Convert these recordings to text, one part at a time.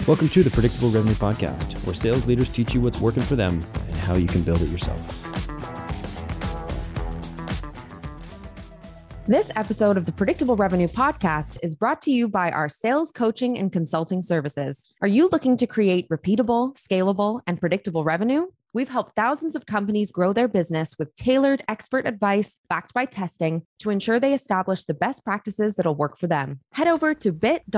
Welcome to the Predictable Revenue Podcast, where sales leaders teach you what's working for them and how you can build it yourself. This episode of the Predictable Revenue Podcast is brought to you by our sales coaching and consulting services. Are you looking to create repeatable, scalable, and predictable revenue? We've helped thousands of companies grow their business with tailored expert advice backed by testing to ensure they establish the best practices that'll work for them. Head over to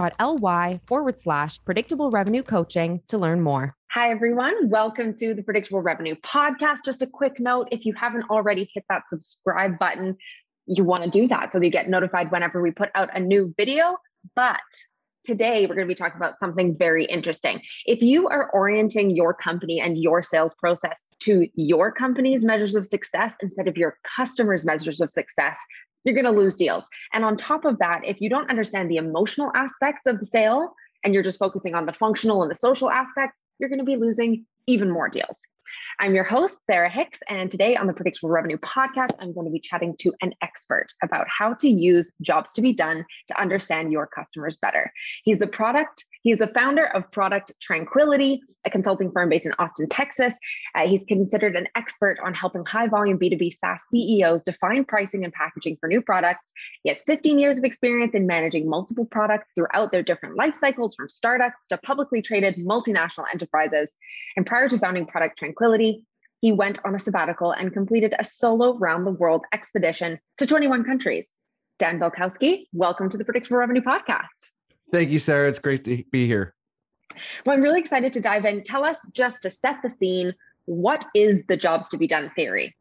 bit.ly/predictable revenue coaching to learn more. Hi, everyone. Welcome to the Predictable Revenue Podcast. Just a quick note, if you haven't already hit that subscribe button, you want to do that so that you get notified whenever we put out a new video. But today, we're going to be talking about something very interesting. If you are orienting your company and your sales process to your company's measures of success instead of your customers' measures of success, you're going to lose deals. And on top of that, if you don't understand the emotional aspects of the sale and you're just focusing on the functional and the social aspects, you're going to be losing even more deals. I'm your host, Sarah Hicks, and today on the Predictable Revenue Podcast, I'm going to be chatting to an expert about how to use jobs to be done to understand your customers better. He's the founder of Product Tranquility, a consulting firm based in Austin, Texas. He's considered an expert on helping high-volume B2B SaaS CEOs define pricing and packaging for new products. He has 15 years of experience in managing multiple products throughout their different life cycles, from startups to publicly traded multinational enterprises. And prior to founding Product Tranquility, he went on a sabbatical and completed a solo round-the-world expedition to 21 countries. Dan Belkowski, welcome to the Predictable Revenue Podcast. Thank you, Sarah. It's great to be here. Well, I'm really excited to dive in. Tell us, just to set the scene, what is the jobs to be done theory?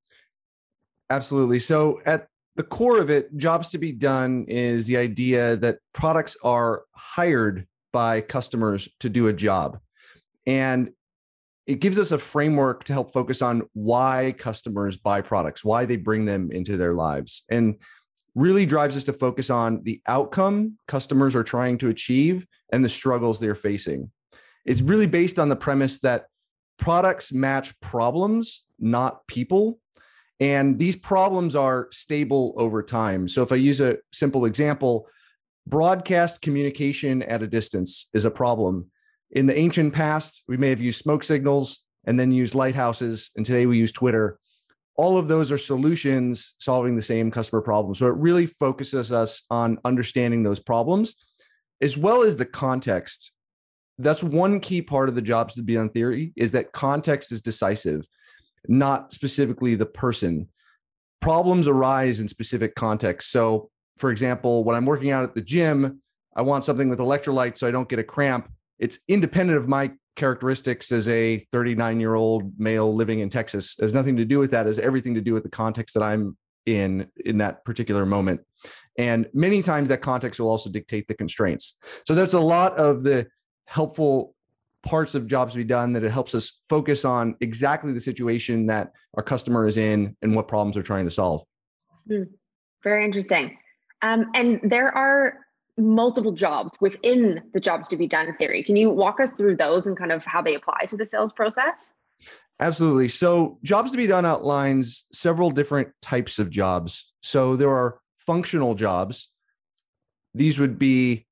Absolutely. So at the core of it, jobs to be done is the idea that products are hired by customers to do a job. And it gives us a framework to help focus on why customers buy products, why they bring them into their lives, and really drives us to focus on the outcome customers are trying to achieve and the struggles they're facing. It's really based on the premise that products match problems, not people. And these problems are stable over time. So if I use a simple example, broadcast communication at a distance is a problem. In the ancient past, we may have used smoke signals and then used lighthouses, and today we use Twitter. All of those are solutions solving the same customer problem. So it really focuses us on understanding those problems, as well as the context. That's one key part of the jobs to be done theory, is that context is decisive, not specifically the person. Problems arise in specific contexts. So for example, when I'm working out at the gym, I want something with electrolytes so I don't get a cramp. It's independent of my characteristics as a 39-year-old male living in Texas. It has nothing to do with that. It has everything to do with the context that I'm in that particular moment. And many times that context will also dictate the constraints. So there's a lot of the helpful parts of jobs to be done that it helps us focus on exactly the situation that our customer is in and what problems they're trying to solve. Very interesting. And there are multiple jobs within the jobs to be done theory. Can you walk us through those and kind of how they apply to the sales process? Absolutely. So jobs to be done outlines several different types of jobs. So there are functional jobs. These would be,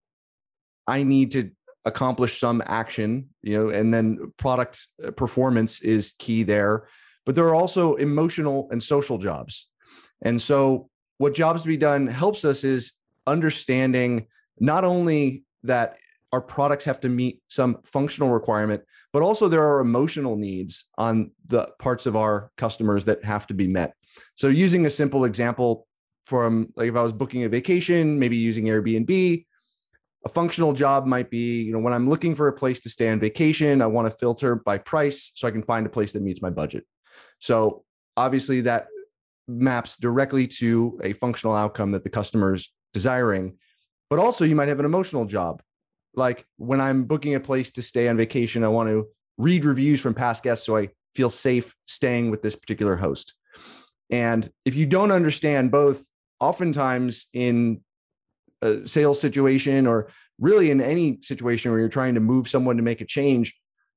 I need to accomplish some action, and then product performance is key there. But there are also emotional and social jobs. And so what jobs to be done helps us is understanding not only that our products have to meet some functional requirement, but also there are emotional needs on the parts of our customers that have to be met. So using a simple example from, like, if I was booking a vacation, maybe using Airbnb, a functional job might be, when I'm looking for a place to stay on vacation, I want to filter by price so I can find a place that meets my budget. So obviously that maps directly to a functional outcome that the customer's desiring. But also you might have an emotional job. Like when I'm booking a place to stay on vacation, I want to read reviews from past guests so I feel safe staying with this particular host. And if you don't understand both, oftentimes in a sales situation, or really in any situation where you're trying to move someone to make a change,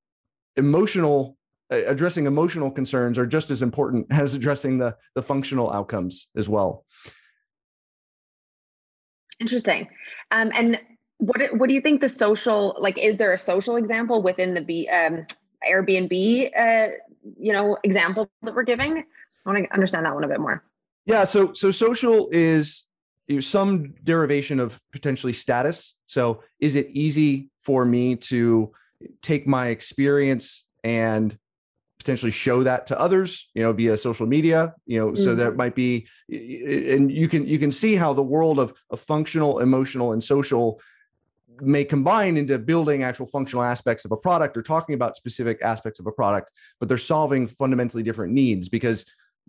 addressing emotional concerns are just as important as addressing the functional outcomes as well. Interesting. And What do you think the social, like, is there a social example within the Airbnb, example that we're giving? I want to understand that one a bit more. Yeah. So social is some derivation of potentially status. So is it easy for me to take my experience and potentially show that to others, via social media, so that might be, and you can see how the world of functional, emotional, and social may combine into building actual functional aspects of a product or talking about specific aspects of a product, but they're solving fundamentally different needs. Because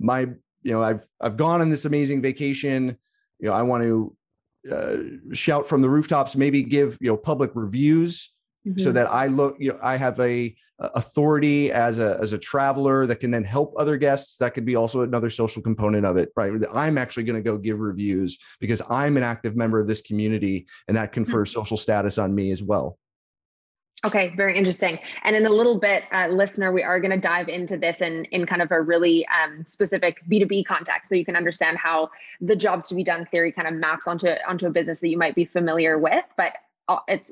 I've gone on this amazing vacation, I want to shout from the rooftops, maybe give public reviews, so that I have a authority as a traveler that can then help other guests. That could be also another social component of it, right? I'm actually going to go give reviews because I'm an active member of this community, and that confers social status on me as well. Okay, very interesting. And in a little bit, listener, we are going to dive into this in kind of a really specific B2B context, so you can understand how the jobs to be done theory kind of maps onto a business that you might be familiar with. But it's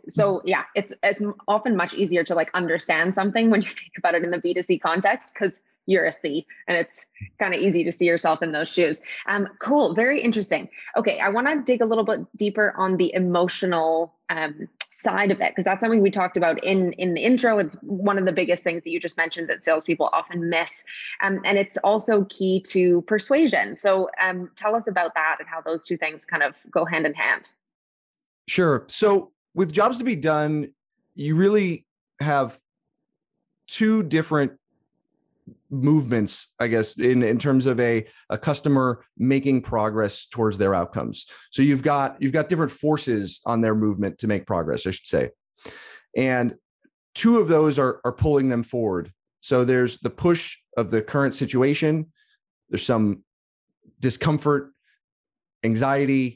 often much easier to understand something when you think about it in the B2C context, because you're a C and it's kind of easy to see yourself in those shoes. Cool. Very interesting. Okay. I want to dig a little bit deeper on the emotional side of it, because that's something we talked about in the intro. It's one of the biggest things that you just mentioned that salespeople often miss. And it's also key to persuasion. So tell us about that and how those two things kind of go hand in hand. Sure. So with jobs to be done, you really have two different movements, I guess, in terms of a customer making progress towards their outcomes. So you've got different forces on their movement to make progress, I should say. And two of those are pulling them forward. So there's the push of the current situation. There's some discomfort, anxiety,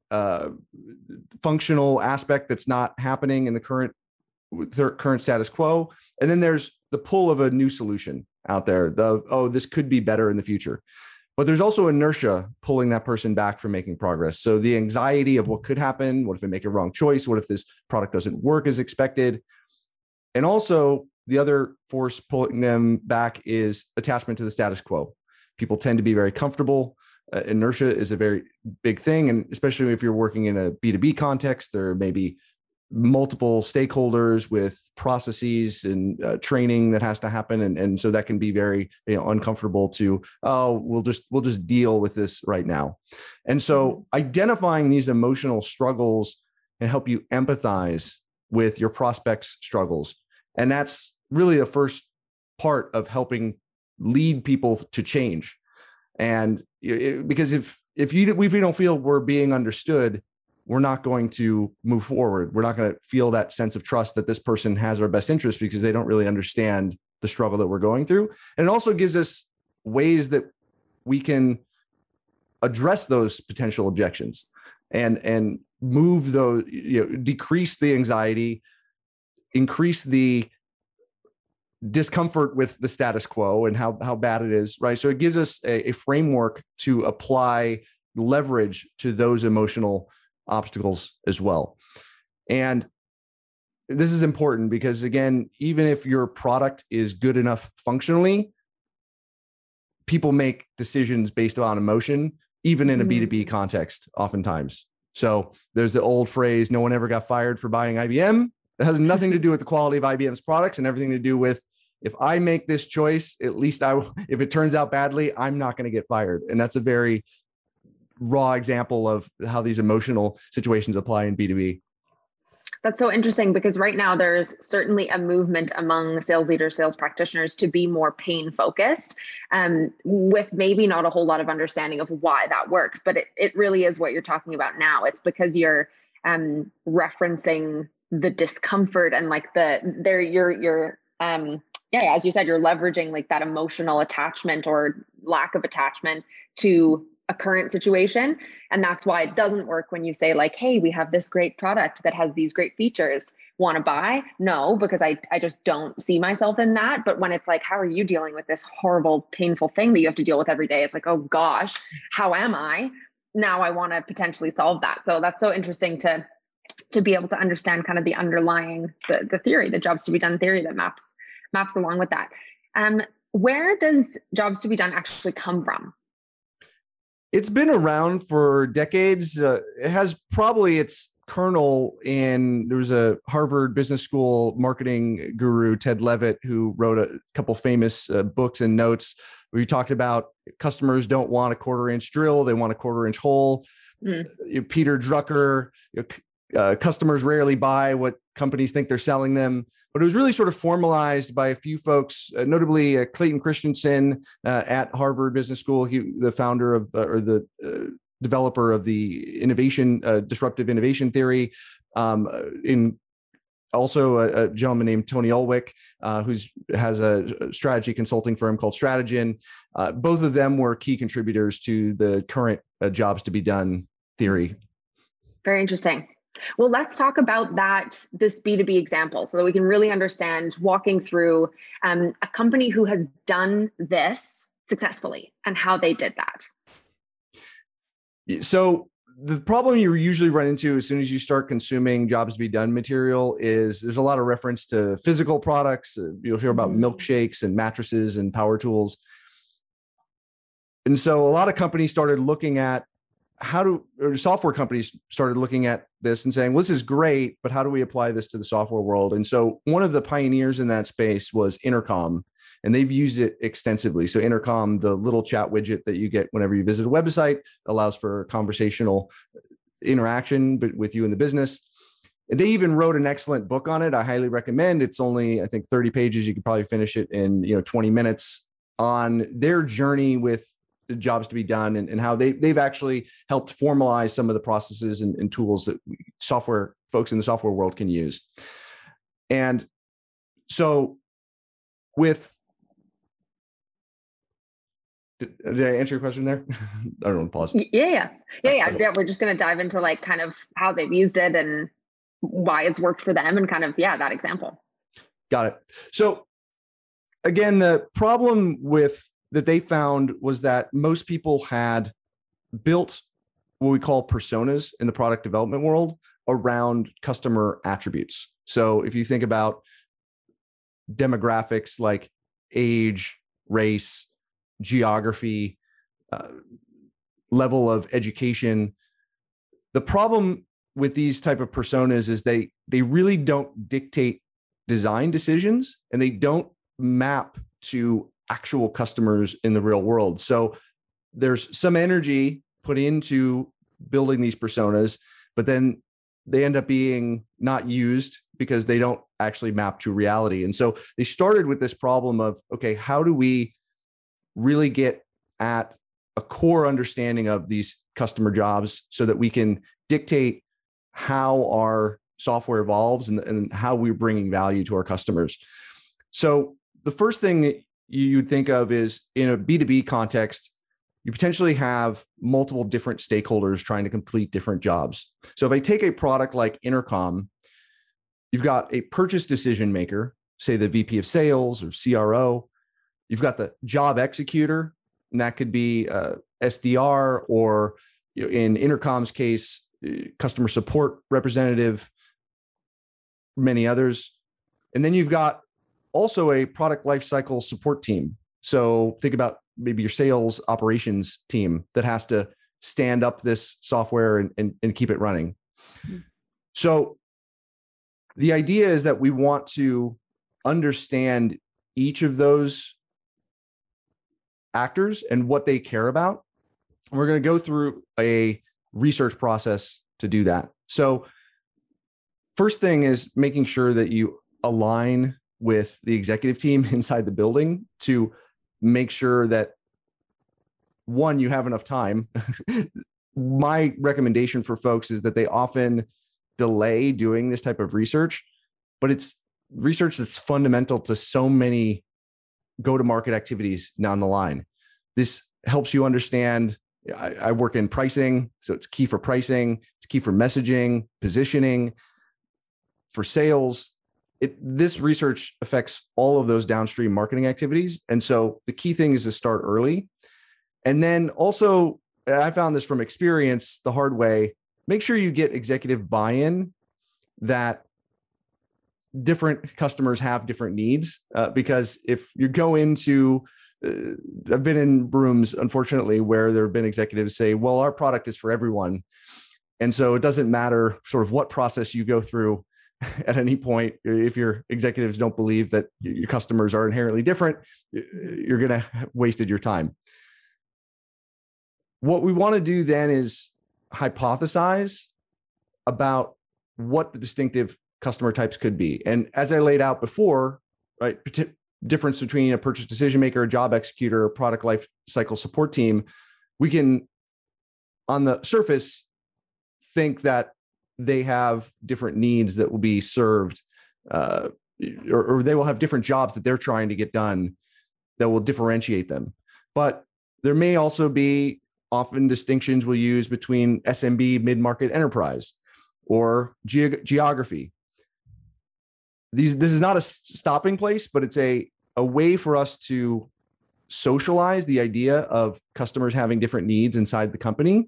functional aspect that's not happening in the current status quo. And then there's the pull of a new solution out there. This could be better in the future. But there's also inertia pulling that person back from making progress. So the anxiety of what could happen, what if I make a wrong choice? What if this product doesn't work as expected? And also the other force pulling them back is attachment to the status quo. People tend to be very comfortable. Inertia is a very big thing. And especially if you're working in a B2B context, there may be multiple stakeholders with processes and training that has to happen. And so that can be very uncomfortable to, we'll just deal with this right now. And so identifying these emotional struggles and help you empathize with your prospects' struggles. And that's really the first part of helping lead people to change. And because if we don't feel we're being understood, we're not going to move forward. We're not going to feel that sense of trust that this person has our best interest, because they don't really understand the struggle that we're going through. And it also gives us ways that we can address those potential objections and move those, decrease the anxiety, increase the discomfort with the status quo and how bad it is, right? So it gives us a framework to apply leverage to those emotional obstacles as well. And this is important because, again, even if your product is good enough functionally, people make decisions based on emotion, even in a B2B context, oftentimes. So there's the old phrase, no one ever got fired for buying IBM. It has nothing to do with the quality of IBM's products and everything to do with, if I make this choice, at least if it turns out badly, I'm not going to get fired. And that's a very raw example of how these emotional situations apply in B2B. That's so interesting, because right now there's certainly a movement among sales leaders, sales practitioners to be more pain focused, with maybe not a whole lot of understanding of why that works. But it really is what you're talking about now. It's because you're referencing the discomfort and as you said, you're leveraging that emotional attachment or lack of attachment to a current situation. And that's why it doesn't work when you say hey, we have this great product that has these great features. Want to buy? No, because I just don't see myself in that. But when it's how are you dealing with this horrible, painful thing that you have to deal with every day? It's oh gosh, how am I? Now I want to potentially solve that. So that's so interesting to to be able to understand kind of the underlying, the theory, the jobs to be done theory that maps along with that. Where does jobs to be done actually come from? It's been around for decades. It has probably its kernel in, there was a Harvard Business School marketing guru, Ted Levitt, who wrote a couple famous books and notes where he talked about customers don't want a 1/4-inch drill, they want a 1/4-inch hole. Peter Drucker, customers rarely buy what companies think they're selling them. But it was really sort of formalized by a few folks, notably Clayton Christensen at Harvard Business School. The founder of, or the developer of the disruptive innovation theory. Also a gentleman named Tony Ulwick, who has a strategy consulting firm called Strategen. Both of them were key contributors to the current jobs to be done theory. Very interesting. Well, let's talk about this B2B example so that we can really understand, walking through a company who has done this successfully and how they did that. So the problem you usually run into as soon as you start consuming jobs to be done material is there's a lot of reference to physical products. You'll hear about milkshakes and mattresses and power tools. And so a lot of companies started looking at software companies started looking at this and saying, well, this is great, but how do we apply this to the software world? And so one of the pioneers in that space was Intercom, and they've used it extensively. So Intercom, the little chat widget that you get whenever you visit a website, allows for conversational interaction with you in the business. And they even wrote an excellent book on it. I highly recommend. It's only, I think, 30 pages. You could probably finish it in 20 minutes on their journey with jobs to be done and how they've actually helped formalize some of the processes and tools that software folks in the software world can use. And so did I answer your question there? I don't want to pause. Yeah. We're just going to dive into like kind of how they've used it and why it's worked for them and kind of, that example. Got it. So again, the problem that they found was that most people had built what we call personas in the product development world around customer attributes. So if you think about demographics like age, race, geography, level of education, the problem with these type of personas is they really don't dictate design decisions and they don't map to actual customers in the real world. So there's some energy put into building these personas, but then they end up being not used because they don't actually map to reality. And so they started with this problem of, okay, how do we really get at a core understanding of these customer jobs so that we can dictate how our software evolves and how we're bringing value to our customers. So the first thing you'd think of is in a B2B context, you potentially have multiple different stakeholders trying to complete different jobs. So if I take a product like Intercom, you've got a purchase decision maker, say the VP of sales or CRO. You've got the job executor, and that could be SDR or in Intercom's case, customer support representative, many others. And then you've got also a product lifecycle support team. So think about maybe your sales operations team that has to stand up this software and keep it running. Mm-hmm. So the idea is that we want to understand each of those actors and what they care about. And we're going to go through a research process to do that. So first thing is making sure that you align with the executive team inside the building to make sure that, one, you have enough time. My recommendation for folks is that they often delay doing this type of research, but it's research that's fundamental to so many go-to-market activities down the line. This helps you understand. I work in pricing, so it's key for pricing, it's key for messaging, positioning, for sales. This research affects all of those downstream marketing activities. And so the key thing is to start early. And then also, I found this from experience the hard way, make sure you get executive buy-in that different customers have different needs, because if you go into, I've been in rooms, unfortunately, where there have been executives say, well, our product is for everyone. And so it doesn't matter sort of what process you go through at any point. If your executives don't believe that your customers are inherently different, you're going to have wasted your time. What we want to do then is hypothesize about what the distinctive customer types could be. And as I laid out before, right, difference between a purchase decision maker, a job executor, a product life cycle support team, we can, on the surface, think that they have different needs that will be served, or they will have different jobs that they're trying to get done that will differentiate them. But there may also be often distinctions we'll use between SMB, mid-market, enterprise, or geography. This is not a stopping place, but it's a way for us to socialize the idea of customers having different needs inside the company,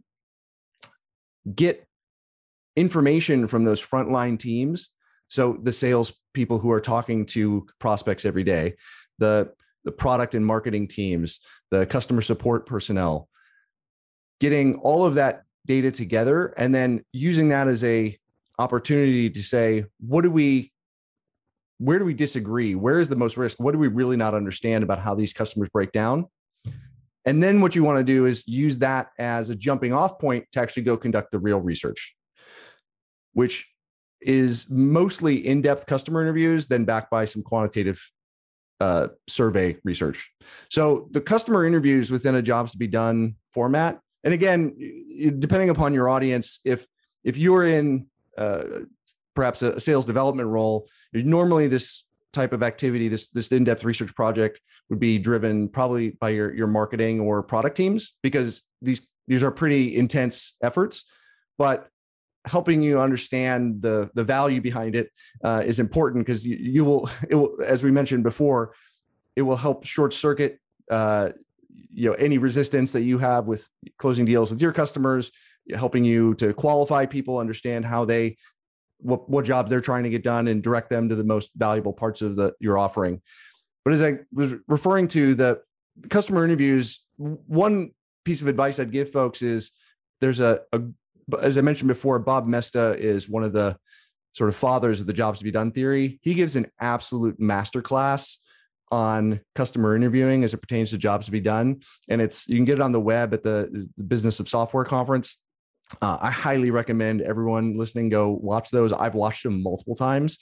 get information from those frontline teams. So the sales people who are talking to prospects every day, the product and marketing teams, the customer support personnel, getting all of that data together and then using that as a opportunity to say, where do we disagree? Where is the most risk? What do we really not understand about how these customers break down? And then what you want to do is use that as a jumping off point to actually go conduct the real research, which is mostly in-depth customer interviews, then backed by some quantitative survey research. So the customer interviews within a jobs to be done format. And again, depending upon your audience, if you're in perhaps a sales development role, normally this type of activity, this in-depth research project would be driven probably by your marketing or product teams, because these are pretty intense efforts. But helping you understand the value behind it is important, because it will, as we mentioned before, it will help short circuit any resistance that you have with closing deals with your customers, helping you to qualify people, understand how what jobs they're trying to get done, and direct them to the most valuable parts of your offering. But as I was referring to the customer interviews, one piece of advice I'd give folks is there's as I mentioned before, Bob Moesta is one of the sort of fathers of the jobs to be done theory. He gives an absolute masterclass on customer interviewing as it pertains to jobs to be done. And you can get it on the web at the Business of Software conference. I highly recommend everyone listening go watch those. I've watched them multiple times.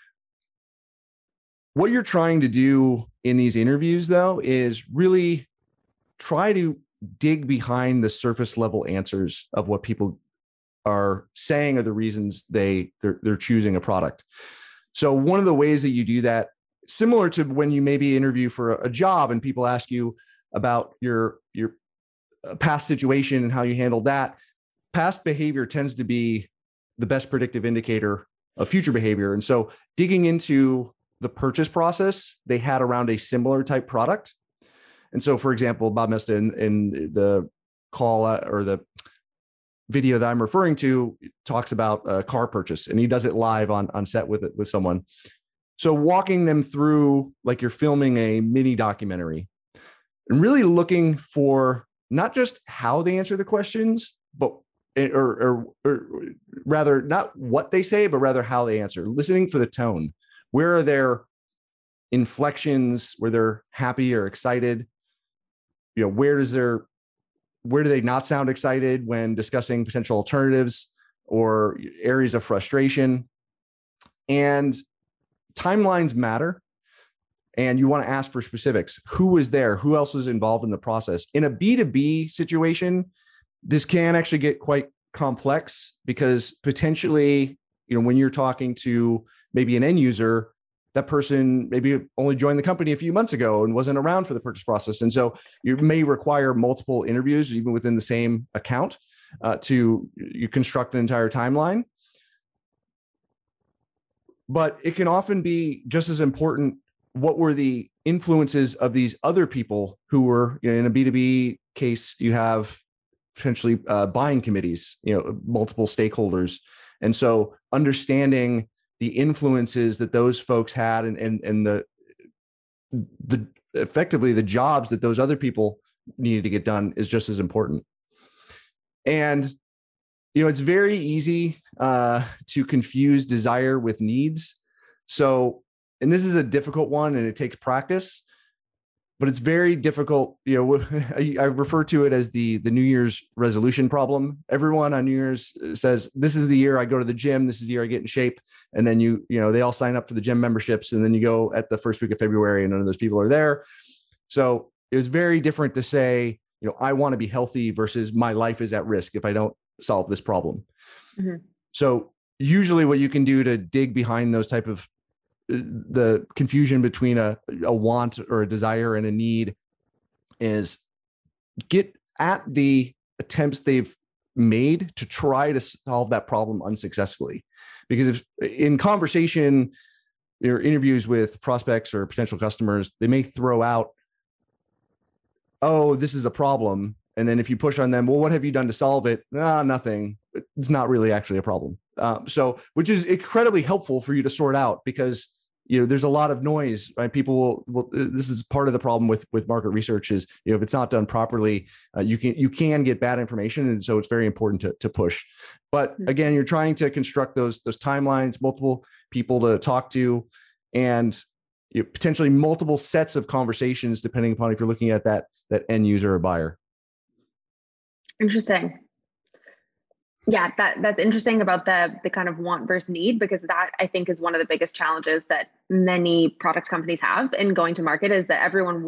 What you're trying to do in these interviews, though, is really try to dig behind the surface level answers of what people are saying are the reasons they're choosing a product. So one of the ways that you do that, similar to when you maybe interview for a job and people ask you about your past situation and how you handled that, past behavior tends to be the best predictive indicator of future behavior. And so digging into the purchase process they had around a similar type product. And so, for example, Bob Moesta in the call or the video that I'm referring to talks about a car purchase, and he does it live on set with someone. So walking them through like you're filming a mini documentary and really looking for not just how they answer the questions, but or rather not what they say, but rather how they answer, listening for the tone. Where are their inflections, where they're happy or excited? Where do they not sound excited when discussing potential alternatives or areas of frustration? And timelines matter. And you want to ask for specifics. Who was there? Who else was involved in the process? In a B2B situation, this can actually get quite complex, because potentially, when you're talking to maybe an end user, that person maybe only joined the company a few months ago and wasn't around for the purchase process. And so you may require multiple interviews, even within the same account, to construct an entire timeline. But it can often be just as important, what were the influences of these other people who were, in a B2B case, you have potentially buying committees, multiple stakeholders. And so understanding the influences that those folks had and the effectively the jobs that those other people needed to get done is just as important. And it's very easy to confuse desire with needs. So, and this is a difficult one, and it takes practice, but it's very difficult. I refer to it as the New Year's resolution problem. Everyone on New Year's says, this is the year I go to the gym. This is the year I get in shape. And then they all sign up for the gym memberships. And then you go at the first week of February and none of those people are there. So it was very different to say, I want to be healthy versus my life is at risk if I don't solve this problem. Mm-hmm. So usually what you can do to dig behind those type of the confusion between a want or a desire and a need is get at the attempts they've made to try to solve that problem unsuccessfully. Because if in conversation or interviews with prospects or potential customers, they may throw out, oh, this is a problem. And then if you push on them, well, what have you done to solve it? Nothing. It's not really actually a problem. So, which is incredibly helpful for you to sort out because, there's a lot of noise, right? People will this is part of the problem with market research is, if it's not done properly, you can get bad information. And so it's very important to push. But again, you're trying to construct those timelines, multiple people to talk to, and potentially multiple sets of conversations, depending upon if you're looking at that end user or buyer. Interesting. Yeah, that's interesting about the kind of want versus need, because that I think is one of the biggest challenges that many product companies have in going to market is that everyone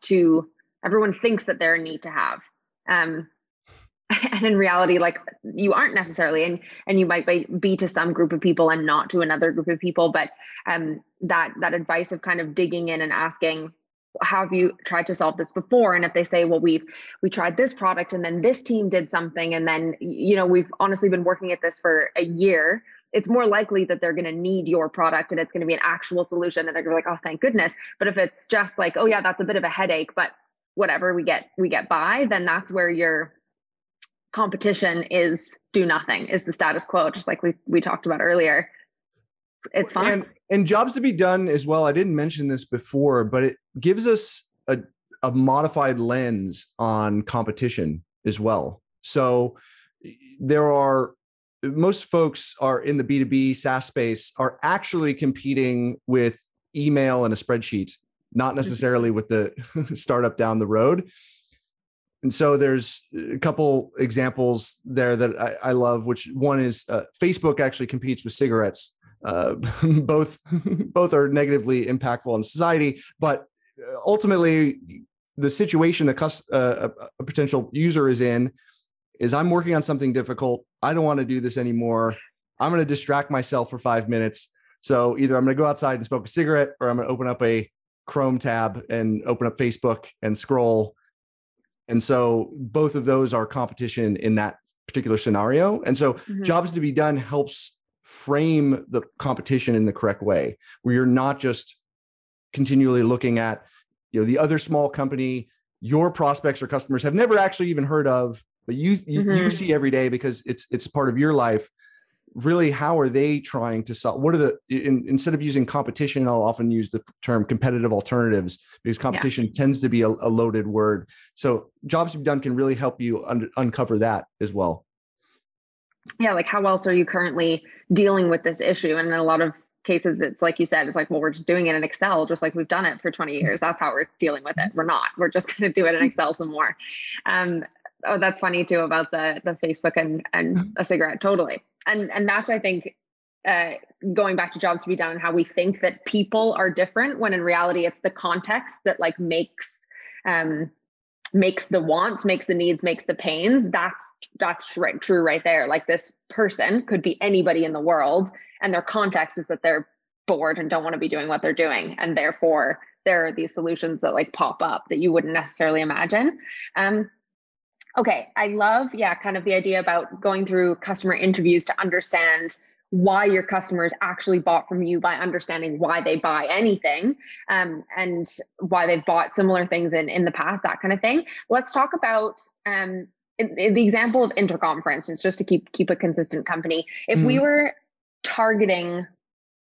thinks that they're a need to have. And in reality, like you aren't necessarily, and you might be to some group of people and not to another group of people. But that advice of kind of digging in and asking, have you tried to solve this before? And if they say, well, we tried this product and then this team did something, and then, we've honestly been working at this for a year, it's more likely that they're going to need your product and it's going to be an actual solution. And they're going to be like, oh, thank goodness. But if it's just like, oh yeah, that's a bit of a headache, but whatever, we get by, then that's where your competition is do nothing, is the status quo, just like we talked about earlier. It's fine. And jobs to be done as well. I didn't mention this before, but it gives us a modified lens on competition as well. So most folks are in the B2B SaaS space are actually competing with email and a spreadsheet, not necessarily with the startup down the road. And so there's a couple examples there that I love, which one is Facebook actually competes with cigarettes. Both are negatively impactful on society, but ultimately the situation a potential user is in is, I'm working on something difficult. I don't want to do this anymore. I'm going to distract myself for 5 minutes. So either I'm going to go outside and smoke a cigarette, or I'm going to open up a Chrome tab and open up Facebook and scroll. And so both of those are competition in that particular scenario. And so jobs to be done helps frame the competition in the correct way, where you're not just continually looking at, the other small company your prospects or customers have never actually even heard of, but you see every day because it's part of your life. Really, how are they trying to solve? What are instead of using competition, I'll often use the term competitive alternatives, because competition tends to be a loaded word. So jobs to be done can really help you uncover that as well. Yeah, like how else are you currently dealing with this issue? And in a lot of cases, it's like you said, it's like, well, we're just doing it in Excel, just like we've done it for 20 years. That's how we're dealing with it. We're not. We're just going to do it in Excel some more. Oh, that's funny too about the Facebook and a cigarette. Totally. And that's, I think, going back to jobs to be done and how we think that people are different, when in reality, it's the context that like makes the wants, makes the needs, makes the pains. That's right, true right there. Like this person could be anybody in the world, and their context is that they're bored and don't want to be doing what they're doing. And therefore there are these solutions that like pop up that you wouldn't necessarily imagine. Okay. I love, kind of the idea about going through customer interviews to understand why your customers actually bought from you, by understanding why they buy anything, and why they've bought similar things in the past, that kind of thing. Let's talk about in the example of Intercom, for instance, just to keep a consistent company. If we were targeting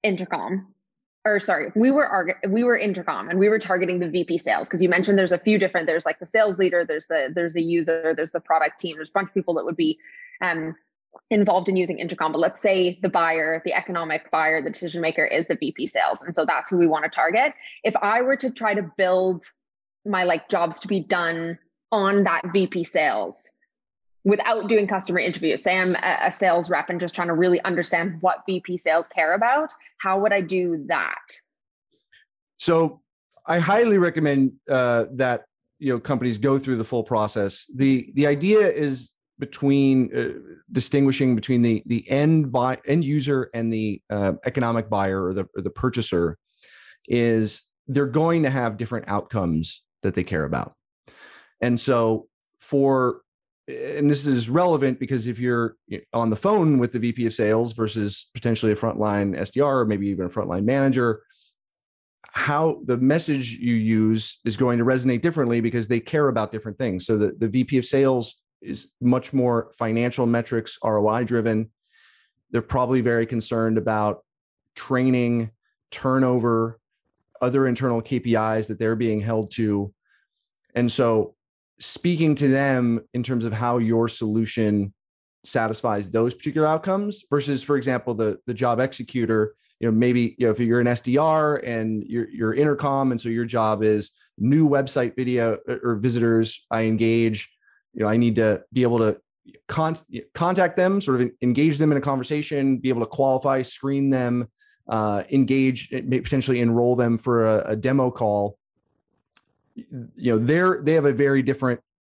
Intercom. Or sorry, we were Intercom, and we were targeting the VP sales, because you mentioned there's a few different, there's like the sales leader, there's the user, there's the product team, there's a bunch of people that would be involved in using Intercom. But let's say the buyer, the economic buyer, the decision maker is the VP sales. And so that's who we want to target. If I were to try to build my like jobs to be done on that VP sales without doing customer interviews, say I'm a sales rep and just trying to really understand what VP sales care about, how would I do that? So I highly recommend that companies go through the full process. The idea is distinguishing between the end user and the economic buyer or the purchaser is they're going to have different outcomes that they care about. And so and this is relevant because if you're on the phone with the VP of sales versus potentially a frontline SDR or maybe even a frontline manager, how the message you use is going to resonate differently because they care about different things. So the VP of sales is much more financial metrics, ROI driven. They're probably very concerned about training, turnover, other internal KPIs that they're being held to. And so speaking to them in terms of how your solution satisfies those particular outcomes versus, for example, the job executor, maybe, if you're an SDR and you're Intercom, and so your job is new website video or visitors I engage, I need to be able to contact them, sort of engage them in a conversation, be able to qualify, screen them, engage, potentially enroll them for a demo call. They have a very different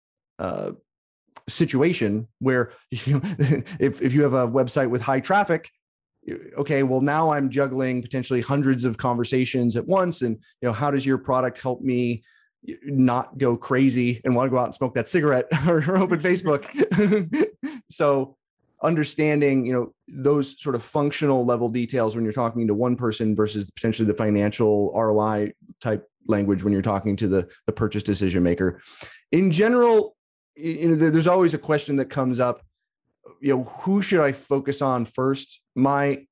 situation where if you have a website with high traffic, okay, well now I'm juggling potentially hundreds of conversations at once, and how does your product help me not go crazy and want to go out and smoke that cigarette or open Facebook? So understanding those sort of functional level details when you're talking to one person versus potentially the financial ROI type language when you're talking to the purchase decision maker. In general, there's always a question that comes up, who should I focus on first? My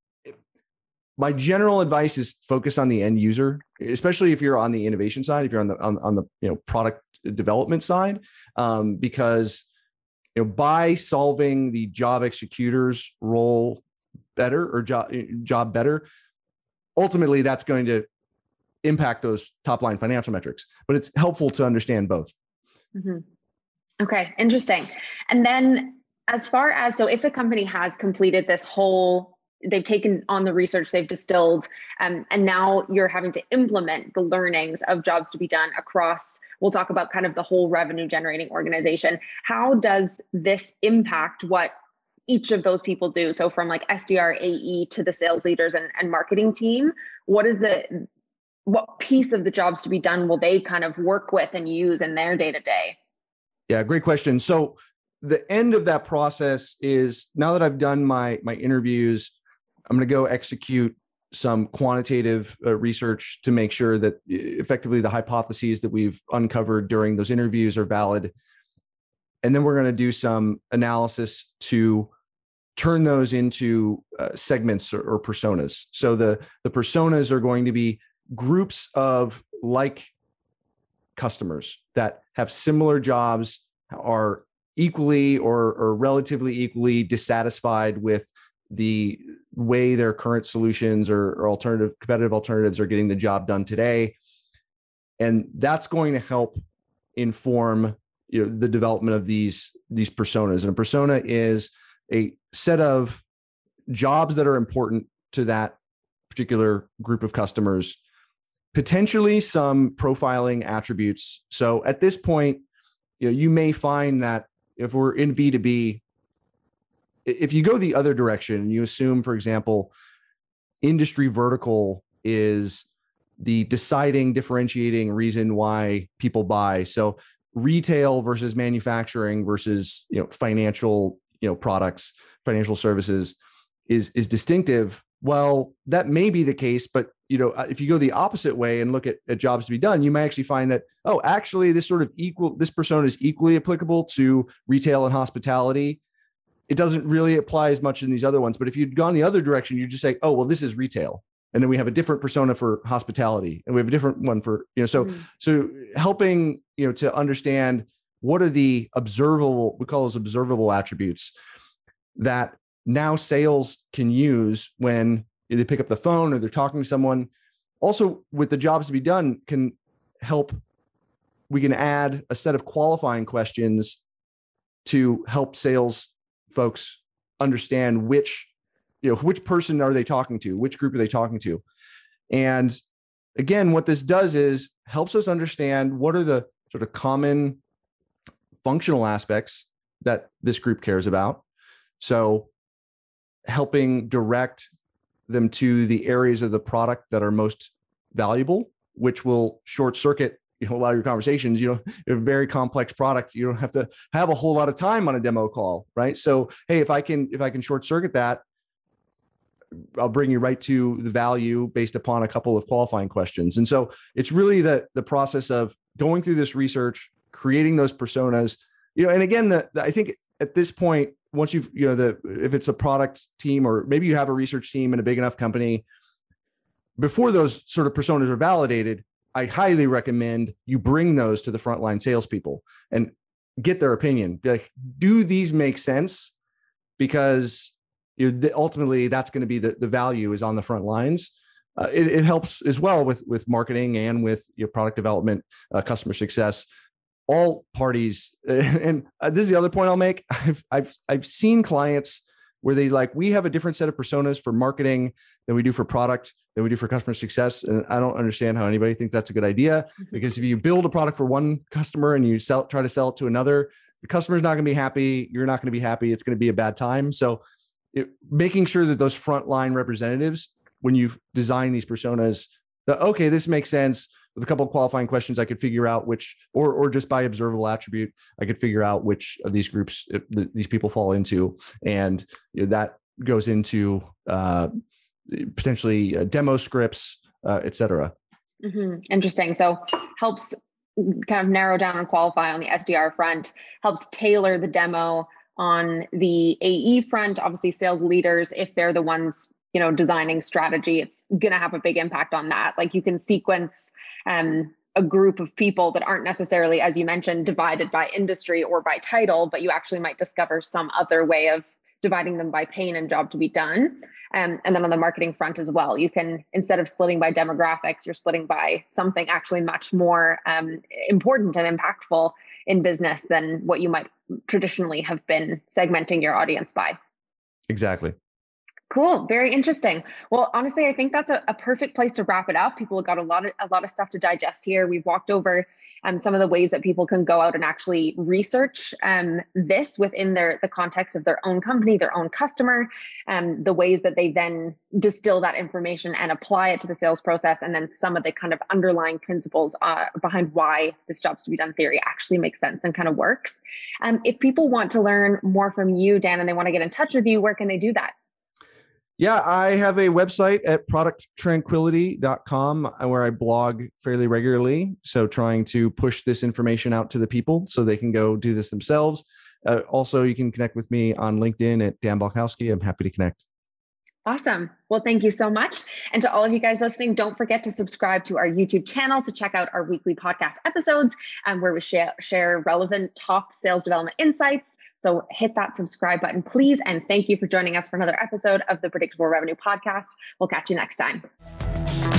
general advice is focus on the end user, especially if you're on the innovation side, if you're on the product development side, because by solving the job executor's role better or job better, ultimately that's going to impact those top line financial metrics, but it's helpful to understand both. Mm-hmm. Okay, interesting. And then as far as, so if the company has completed this whole, they've taken on the research, they've distilled, and now you're having to implement the learnings of jobs to be done across, we'll talk about kind of the whole revenue generating organization. How does this impact what each of those people do? So from like SDR, AE to the sales leaders and marketing team, what piece of the jobs to be done will they kind of work with and use in their day-to-day? Yeah, great question. So the end of that process is, now that I've done my interviews, I'm going to go execute some quantitative research to make sure that effectively the hypotheses that we've uncovered during those interviews are valid. And then we're going to do some analysis to turn those into segments or personas. So the personas are going to be groups of like customers that have similar jobs, are equally or relatively equally dissatisfied with the way their current solutions or competitive alternatives are getting the job done today. And that's going to help inform the development of these personas. And a persona is a set of jobs that are important to that particular group of customers, potentially some profiling attributes. So at this point, you may find that if we're in B2B, if you go the other direction, you assume, for example, industry vertical is the deciding, differentiating reason why people buy. So retail versus manufacturing versus financial products, financial services is distinctive. Well, that may be the case, but if you go the opposite way and look at jobs to be done, you may actually find that, actually this persona is equally applicable to retail and hospitality. It doesn't really apply as much in these other ones. But if you'd gone the other direction, you just say, this is retail. And then we have a different persona for hospitality, and we have a different one for, so helping, to understand what are the observable, we call those observable attributes that now sales can use when they pick up the phone or they're talking to someone. Also, with the jobs to be done, can help. We can add a set of qualifying questions to help sales folks understand which person are they talking to, which group are they talking to. And again, what this does is helps us understand what are the sort of common functional aspects that this group cares about. So helping direct them to the areas of the product that are most valuable, which will short circuit a lot of your conversations. You have a very complex product. You don't have to have a whole lot of time on a demo call, right? So, hey, if I can short circuit that, I'll bring you right to the value based upon a couple of qualifying questions. And so it's really the process of going through this research, creating those personas, and again, I think at this point, once you've, if it's a product team, or maybe you have a research team in a big enough company, before those sort of personas are validated, I highly recommend you bring those to the frontline salespeople and get their opinion. Be like, do these make sense? Because ultimately that's going to be the value is on the front lines. It helps as well with marketing and with your product development, customer success, all parties. And this is the other point I'll make. I've seen clients where we have a different set of personas for marketing than we do for product, than we do for customer success. And I don't understand how anybody thinks that's a good idea, because if you build a product for one customer and you try to sell it to another, the customer's not going to be happy. You're not going to be happy. It's going to be a bad time. So making sure that those frontline representatives, when you design these personas, okay, this makes sense. With a couple of qualifying questions, I could figure out which, or just by observable attribute, I could figure out which of these groups these people fall into. And that goes into potentially demo scripts, et cetera. Interesting. So helps kind of narrow down and qualify on the SDR front, helps tailor the demo on the AE front. Obviously, sales leaders, if they're the ones designing strategy, it's going to have a big impact on that. Like, you can sequence a group of people that aren't necessarily, as you mentioned, divided by industry or by title, but you actually might discover some other way of dividing them by pain and job to be done. And then on the marketing front as well, you can, instead of splitting by demographics, you're splitting by something actually much more important and impactful in business than what you might traditionally have been segmenting your audience by. Exactly. Cool. Very interesting. Well, honestly, I think that's a perfect place to wrap it up. People have got a lot of stuff to digest here. We've walked over some of the ways that people can go out and actually research this within the context of their own company, their own customer, the ways that they then distill that information and apply it to the sales process, and then some of the kind of underlying principles behind why this jobs to be done theory actually makes sense and kind of works. If people want to learn more from you, Dan, and they want to get in touch with you, where can they do that? Yeah, I have a website at producttranquility.com where I blog fairly regularly. So trying to push this information out to the people so they can go do this themselves. Also, you can connect with me on LinkedIn at Dan Balkowski. I'm happy to connect. Awesome. Well, thank you so much. And to all of you guys listening, don't forget to subscribe to our YouTube channel to check out our weekly podcast episodes where we share relevant top sales development insights. So hit that subscribe button, please. And thank you for joining us for another episode of the Predictable Revenue Podcast. We'll catch you next time.